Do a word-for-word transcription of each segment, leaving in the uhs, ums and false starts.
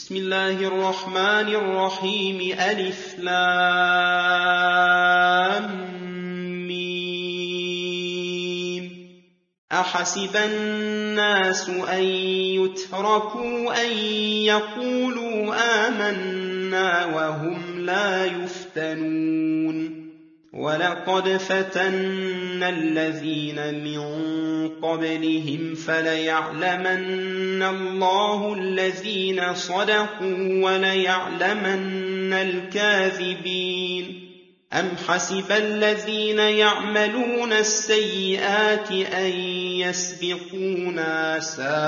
بسم الله الرحمن الرحيم ألف لام ميم أحسب الناس أن يتركوا أن يقولوا آمنا وهم لا يفتنون ولقد فتنا الذين من قبلهم فليعلمن الله الذين صدقوا وليعلمن الكاذبين أم حسب الذين يعملون السيئات أن يسبقونا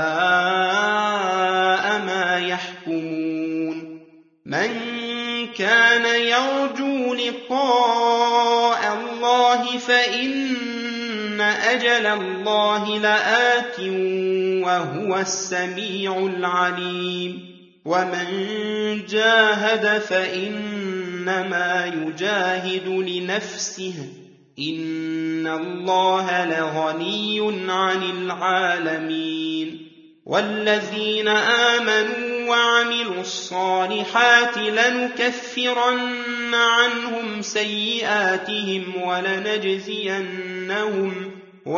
ساء ما يحكمون من كان يرجو لقاء الله فإن أجل الله لآت وهو السميع العليم ومن جاهد فإنما يجاهد لنفسه إن الله لغني عن العالمين والذين آمنوا وعملوا الصالحات لنكفرن عنهم سيئاتهم ولنجزينهم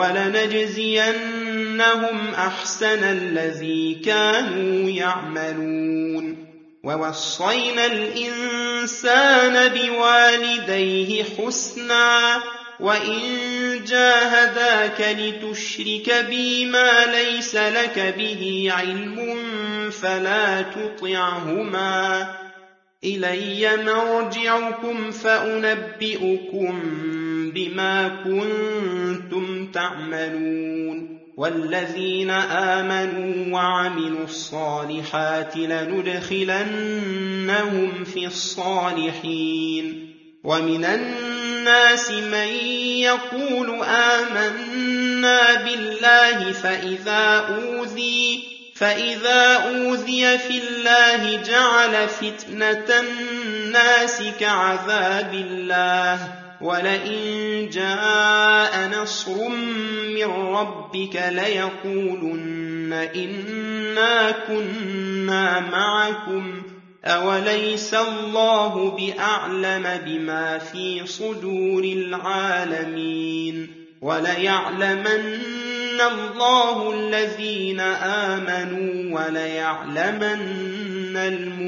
ولنجزينهم أحسن الذي كانوا يعملون ووصينا الإنسان بوالديه حسنا وإن جاهداك لتشرك بي ما ليس لك به علم فلا تطعهما إلي مرجعكم فأنبئكم بما كنتم تعملون والذين آمنوا وعملوا الصالحات لندخلنهم في الصالحين ومن الناس من يقول آمنا بالله فإذا أوذي فإذا أوذي في الله جعل فتنة الناس كعذاب الله ولئن جاء نصر من ربك ليقولن إنا كنا معكم أوليس الله بأعلم بما في صدور العالمين وليعلمن الله الذين آمنوا وليعلمن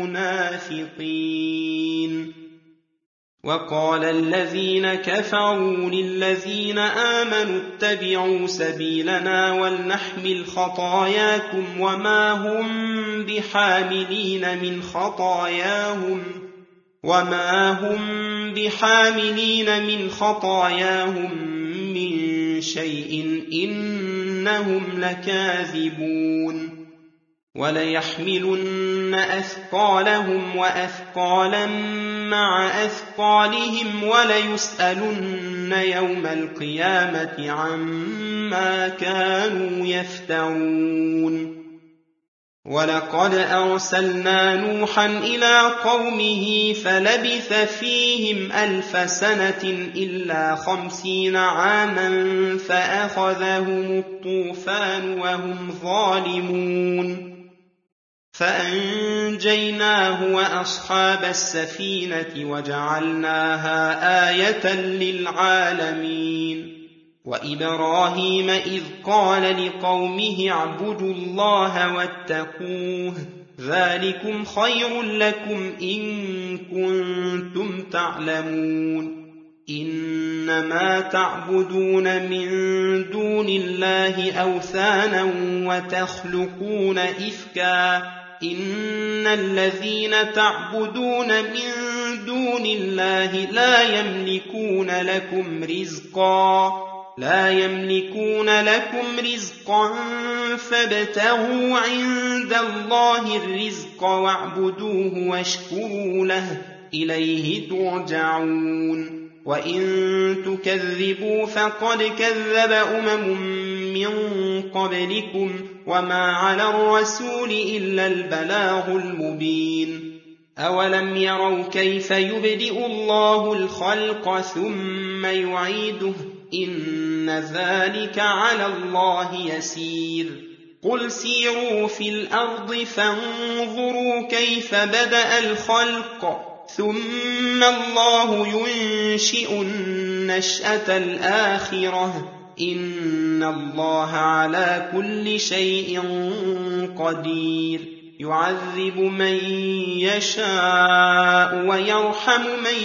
المنافقين وقال الذين كفروا للذين آمنوا اتبعوا سبيلنا ولنحمل خطاياكم وما هم بحاملين من خطاياهم وما هم بحاملين من خطاياهم من شيء إنهم لكاذبون وليحملن أثقالهم وأثقالا مع أثقالهم وليسألن يوم القيامة عما كانوا يفترون ولقد أرسلنا نوحا إلى قومه فلبث فيهم ألف سنة إلا خمسين عاما فأخذهم الطوفان وهم ظالمون فأنجيناه وأصحاب السفينة وجعلناها آية للعالمين وإبراهيم إذ قال لقومه اعبدوا الله واتقوه ذلكم خير لكم إن كنتم تعلمون إنما تعبدون من دون الله أوثانا وتخلقون إفكا إن الذين تعبدون من دون الله لا يملكون لكم رزقا لا يملكون لكم رزقا فابتغوا عند الله الرزق واعبدوه واشكروا له إليه ترجعون وإن تكذبوا فقد كذب أمم من قبلكم وما على الرسول إلا البلاغ المبين أولم يروا كيف يبدئ الله الخلق ثم يعيده إن ذلك على الله يسير قل سيروا في الأرض فانظروا كيف بدأ الخلق ثم الله ينشئ النشأة الآخرة إن الله على كل شيء قدير يعذب من يشاء ويرحم من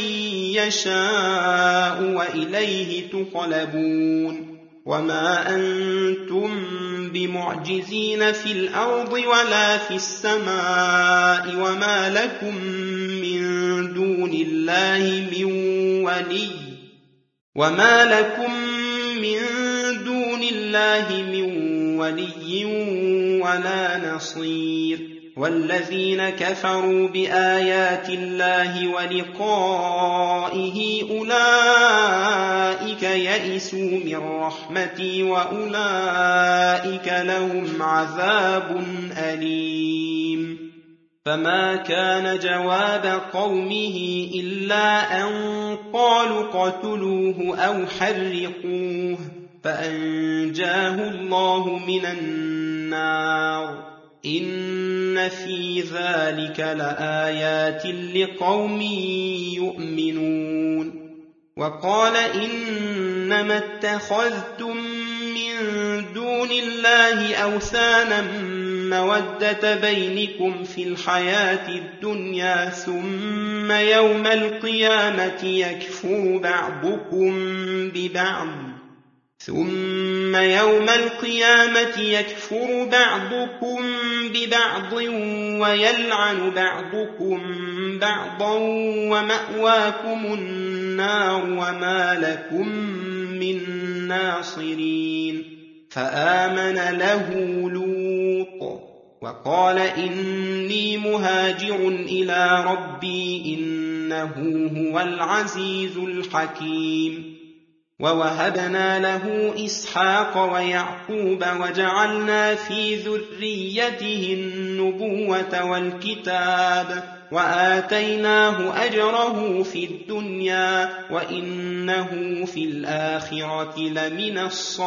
يشاء وإليه تقلبون وما أنتم بمعجزين في الأرض ولا في السماء وما لكم من دون الله من ولي وما لكم من دون الله من ولي ولا نصير والذين كفروا بآيات الله ولقائه أولئك يئسوا من رحمتي وأولئك لهم عذاب أليم فما كان جواب قومه إلا أن قالوا قتلوه أو حرقوه فأنجاه الله من النار إن في ذلك لآيات لقوم يؤمنون وقال إنما اتخذتم من دون الله أوثانا مودة بينكم في الحياة الدنيا ثم يوم القيامة يكفر بعضكم ببعض ثم يوم القيامة يكفر بعضكم ببعض ويلعن بعضكم بعضا ومأواكم النار وما لكم من ناصرين فآمن له لوط وقال إني مهاجر إلى ربي إنه هو العزيز الحكيم ووهبنا له إسحاق ويعقوب وجعلنا في ذريته النبوة والكتاب وآتيناه أجره في الدنيا وإنه في الآخرة لمن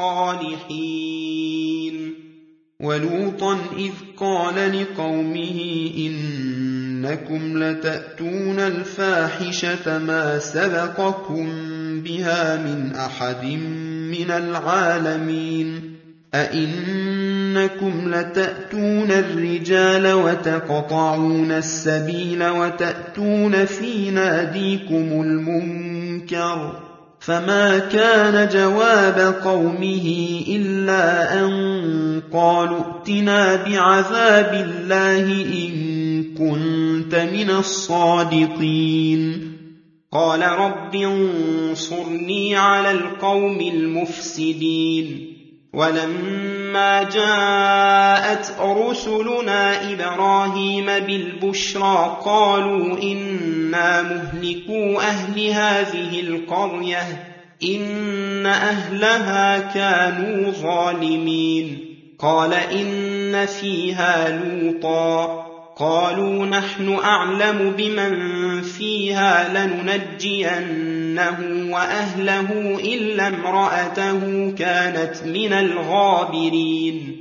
الصالحين ولوطا إذ قال لقومه إنكم لتأتون الفاحشة ما سبقكم بها من أحد من العالمين أئنكم لتأتون الرجال وتقطعون السبيل وتأتون في ناديكم المنكر فما كان جواب قومه إلا أن قالوا ائتنا بعذاب الله إن كنت من الصادقين قال رب انصرني على القوم المفسدين ولما جاءت رسلنا إبراهيم بالبشرى قالوا إنا مهلكو أهل هذه القرية إن أهلها كانوا ظالمين قال إن فيها لوطا قالوا نحن أعلم بمن فيها لننجينه وأهله إلا امرأته كانت من الغابرين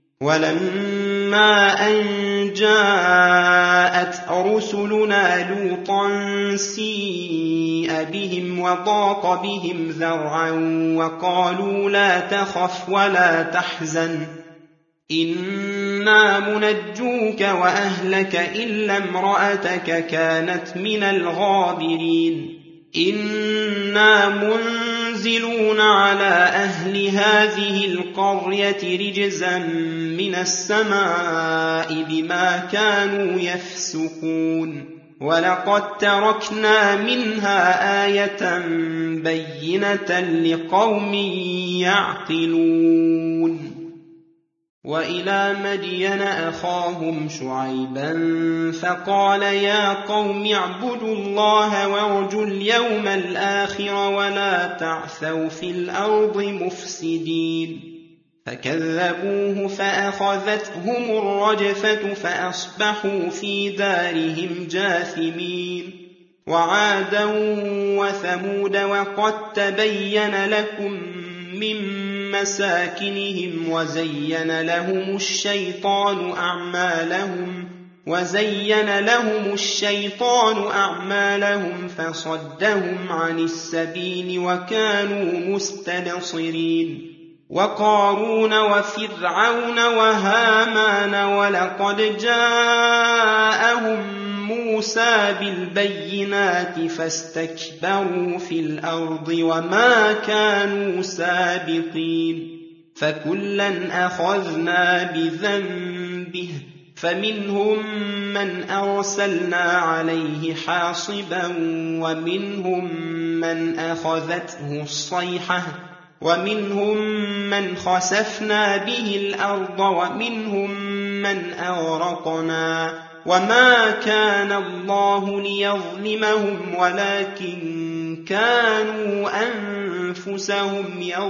ولما أن جاءت رسلنا لوطا سيء بهم وضاق بهم ذرعا وقالوا لا تخف ولا تحزن إنا منجوك وأهلك إلا امرأتك كانت من الغابرين إنا منزلون على أهل هذه القرية رجزا من السماء بما كانوا يفسقون ولقد تركنا منها آية بينة لقوم يعقلون وإلى مدين أخاهم شعيبا فقال يا قوم اعبدوا الله وارجوا اليوم الآخر ولا تعثوا في الأرض مفسدين فكذبوه فأخذتهم الرجفة فأصبحوا في دارهم جاثمين وعادا وثمود وقد تبين لكم من مساكنهم وزين لهم الشيطان أعمالهم وزين لهم الشيطان أعمالهم فصدهم عن السبيل وكانوا مستبصرين وقارون وفرعون وهامان ولقد جاءهم موسى بالبينات فاستكبروا في الأرض وما كانوا سابقين فكلا أخذنا بذنبه فمنهم من أرسلنا عليه حاصبا ومنهم من أخذته الصيحة ومنهم من خسفنا به الأرض ومنهم من أغرقنا وما كان الله ليظلمهم ولكن كانوا أنفسهم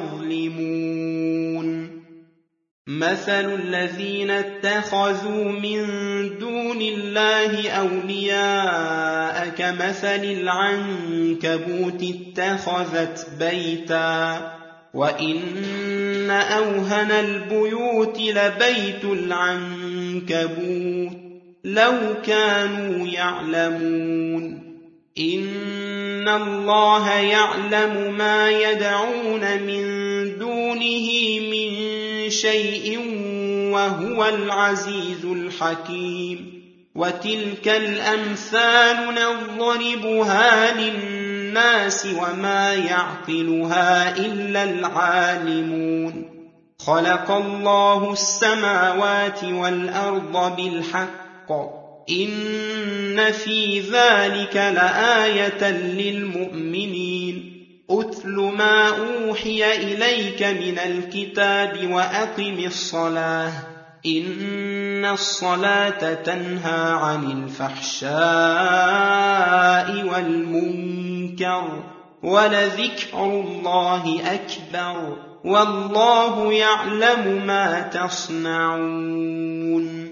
يظلمون مثل الذين اتخذوا من دون الله أولياء كمثل العنكبوت اتخذت بيتا وإن أوهن البيوت لبيت العنكبوت لو كانوا يعلمون إن الله يعلم ما يدعون من دونه من شيء وهو العزيز الحكيم وتلك الأمثال نضربها للناس وما يعقلها إلا العالمون خلق الله السماوات والأرض بالحق إن في ذلك لآية للمؤمنين أتل ما أوحي إليك من الكتاب وأقم الصلاة إن الصلاة تنهى عن الفحشاء والمنكر ولذكر الله أكبر والله يعلم ما تصنعون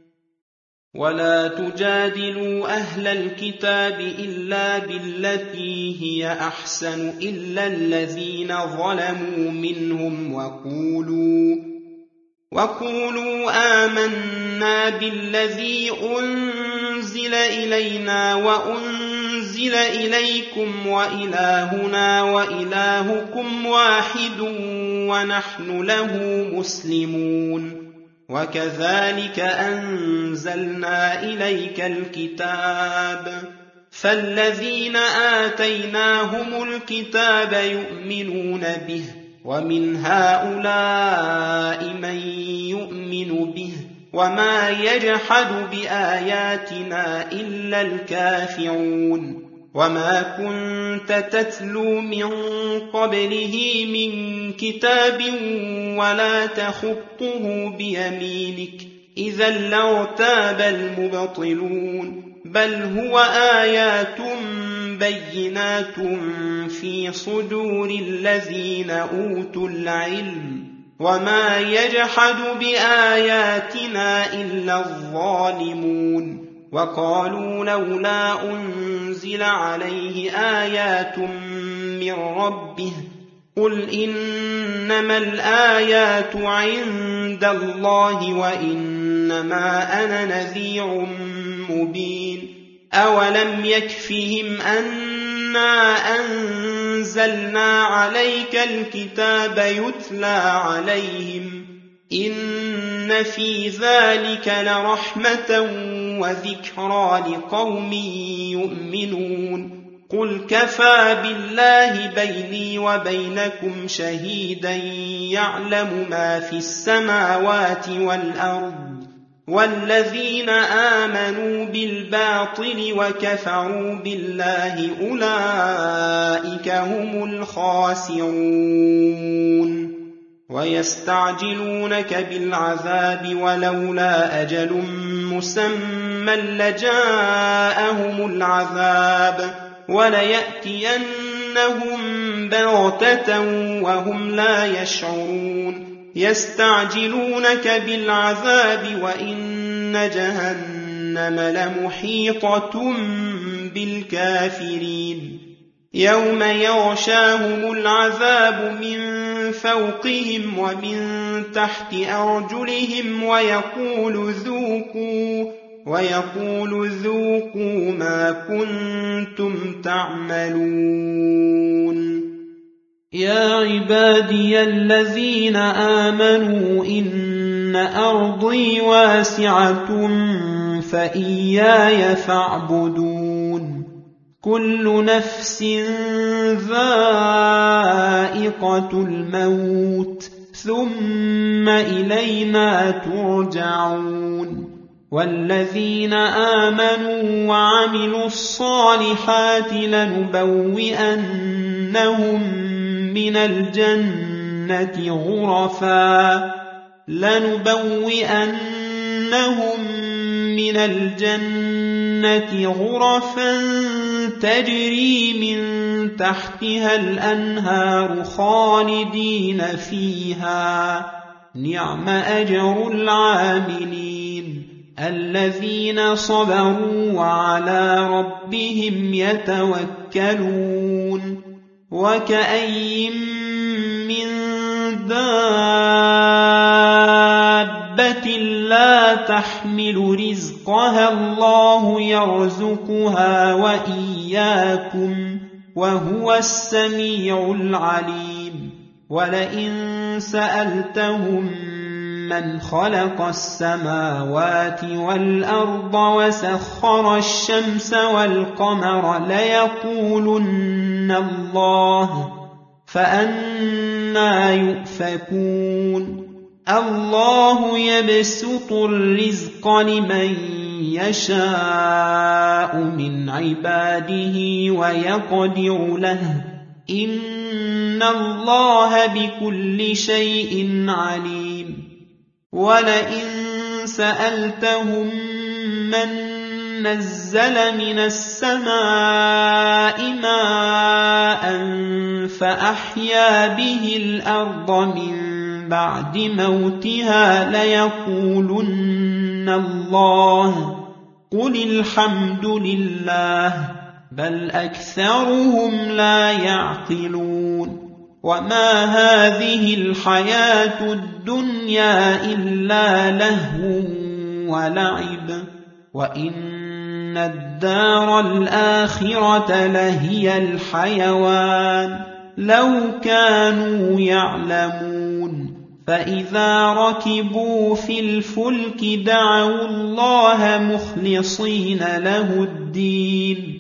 ولا تجادلوا أهل الكتاب إلا بالتي هي أحسن إلا الذين ظلموا منهم وقولوا وقولوا آمنا بالذي أنزل إلينا وأنزل إليكم وإلهنا وإلهكم واحد ونحن له مسلمون وكذلك أنزلنا إليك الكتاب فالذين آتيناهم الكتاب يؤمنون به ومن هؤلاء من يؤمن به وما يجحد بآياتنا إلا الكافرون وما كنت تتلو من قبله من كتاب ولا تخطه بيمينك إذا لارتاب المبطلون بل هو آيات بينات في صدور الذين أوتوا العلم وما يجحد بآياتنا إلا الظالمون وقالوا لولا أنزل عليه آيات من ربه قل إنما الآيات عند الله وإنما أنا نذير مبين أولم يكفهم أنا أنزلنا عليك الكتاب يتلى عليهم إن في ذلك لرحمة وذكرى لقوم يؤمنون قل كفى بالله بيني وبينكم شهيدا يعلم ما في السماوات والأرض والذين آمنوا بالباطل وكفروا بالله أولئك هم الخاسرون ويستعجلونك بالعذاب ولولا أجل مسمى لجاءهم العذاب وليأتينهم بغتة وهم لا يشعرون يستعجلونك بالعذاب وإن جهنم لمحيطة بالكافرين يوم يغشاهم العذاب من فوقهم ومن تحت أرجلهم ويقول ذوقوا ويقول ذوقوا ما كنتم تعملون. يا عبادي الذين آمنوا إن أرضي واسعة فإياي فاعبدون. كل نفس ذائقة الموت ثم إلينا ترجعون. والذين آمنوا وعملوا الصالحات لنبوئنهم من الجنة غرفا لنبوئنهم من الجنة غرفا تجري من تحتها الأنهار خالدين فيها. نعم أجر العاملين الذين صبروا وعلى ربهم يتوكلون. وكأي من دابة لا تحمل رزقها الله يرزقها وإياكم وهو السميع العليم. ولئن سألتهم من خلق السماوات والأرض وسخر الشمس والقمر ليقولن الله فأنى يؤفكون. الله يبسط الرزق لمن يشاء من عباده ويقدر له إن الله بكل شيء عليم. ولئن سألتهم من نزل من السماء ماء فأحيا به الأرض من بعد موتها ليقولن الله قل الحمد لله بل أكثرهم لا يعقلون. وما هذه الحياة الدنيا إلا لهو ولعب وإن الدار الآخرة لهي الحيوان لو كانوا يعلمون. فإذا ركبوا في الفلك دعوا الله مخلصين له الدين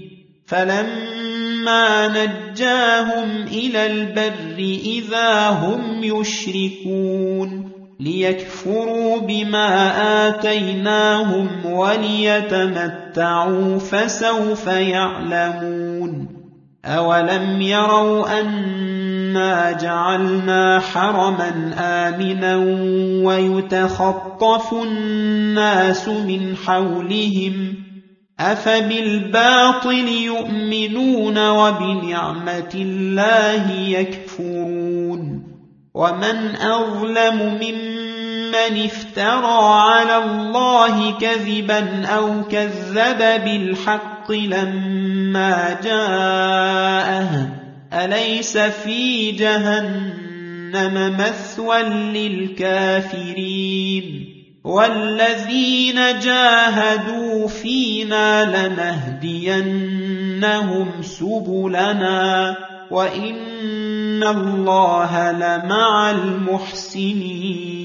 فلما نجاهم إلى البر إذا هم يشركون ليكفروا بما آتيناهم وليتمتعوا فسوف يعلمون. أولم يروا أنا جعلنا حرما آمنا ويتخطف الناس من حولهم أفبالباطل يؤمنون وبنعمة الله يكفرون. ومن أظلم ممن افترى على الله كذبا أو كذب بالحق لما جاءه أليس في جهنم مثوى للكافرين. والذين جاهدوا فينا لنهدينهم سبلنا وإن الله لمع المحسنين.